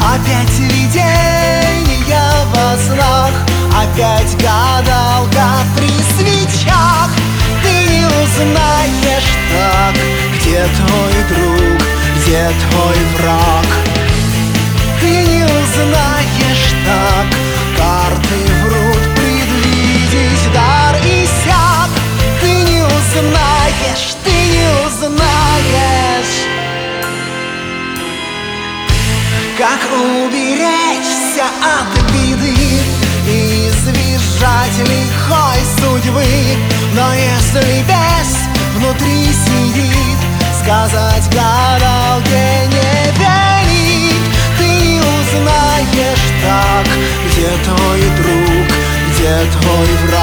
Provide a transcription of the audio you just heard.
Опять видения во снах, опять гадалка при свечах. Ты не узнаешь так, где твой друг, где твой враг. Ты не узнаешь так, карты врут, предвидеть дар иссяк. Ты не узнаешь, ты не узнаешь, как уберечься от беды и избежать лихой судьбы. Но если бес внутри сидит, сказать гадалке не велит. Ты не узнаешь так, где твой друг, где твой враг.